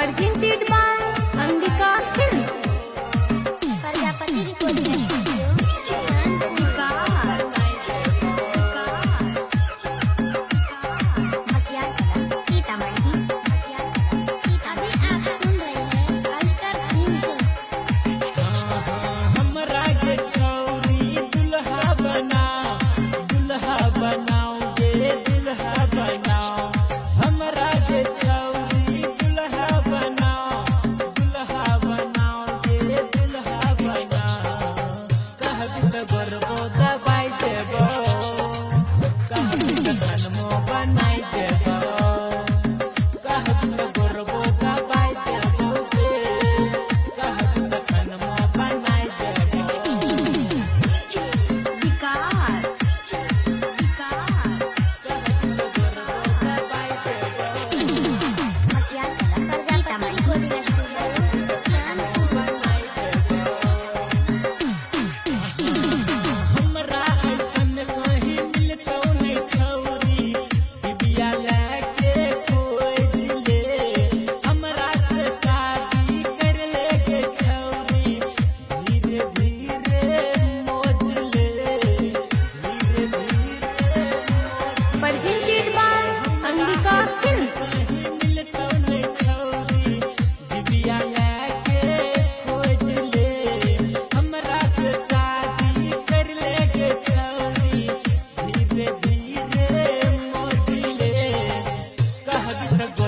presented by Angika Films. Prajapati recording studio Sitamarhi. अभी आप सुन रहे हैं अल्टर फिल्म। हमरा के छौरी दुल्हा बनाओगे दुल्हा बनाओ। हमरा के छौरी दुल्हा बनाओगे दुल्हा बनाओ। कहबी त गरबो दबाई देबो, कहबी त खनमो बनाई देबो, कहबी त गरबो दबाई देबो, कहबी त खनमो बनाई देबो। हमरा ऐसन कहीं मिलतौ नहीं छौरी, बिबिया लेके खोज ले। हमरा से शादी कर लेके छौरी, धीरे धीरे मौज ले, धीरे धीरे मौज ले। Presented by Angika Films. कहीं मिलतौ नहीं छौरी, बिबिया लेके खोज ले। हमरा से शादी कर लेके छौरी, धीरे धीरे मौज ले। कहबी त